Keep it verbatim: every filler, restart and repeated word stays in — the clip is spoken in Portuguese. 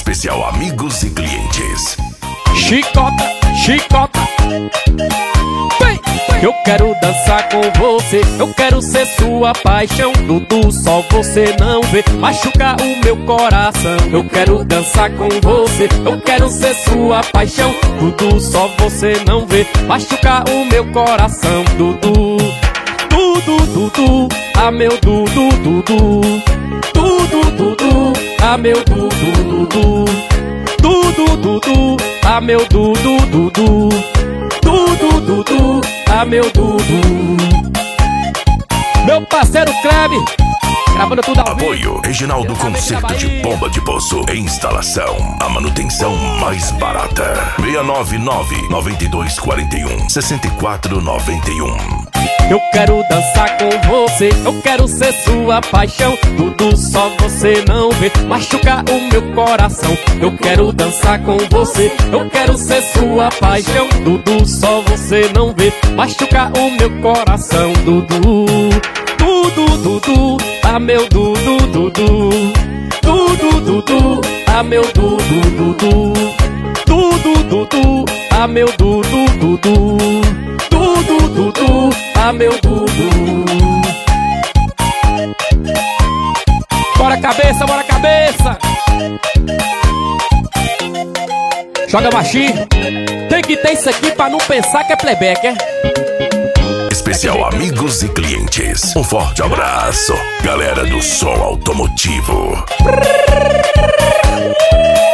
Especial amigos e clientes. Chicota, chicota. Vem! Eu quero dançar com você, eu quero ser sua paixão. Dudu, só você não vê, machuca o meu coração. Eu quero dançar com você, eu quero ser sua paixão. Dudu, só você não vê, machuca o meu coração. Dudu, Dudu, Dudu, ah meu Dudu, Dudu. Dudu, Dudu, ah meu Dudu, Dudu. Dudu, Dudu, ah meu Dudu, Dudu. Dudu, Dudu, ah meu Dudu. Meu parceiro Kleb, gravando tudo ao vivo. Apoio Reginaldo Concerto de Bomba de Poço. Instalação, a manutenção mais barata. seis nove nove, nove dois quatro um, seis quatro nove um. Eu quero dançar com você, eu quero ser sua paixão. Dudu, só você não vê, machuca o meu coração. Eu quero dançar com você, eu quero ser sua paixão. Dudu, só você não vê, machuca o meu coração. Dudu, Dudu, Dudu, ah meu Dudu, Dudu. Dudu, Dudu, ah meu Dudu, Dudu. Dudu, Dudu, ah meu Dudu, Dudu. Dudu, Dudu, ah meu Dudu. Bora cabeça, bora cabeça. Joga machinho. Tem que ter isso aqui pra não pensar que é playback, é? Especial amigos e clientes. Um forte abraço, galera do som automotivo.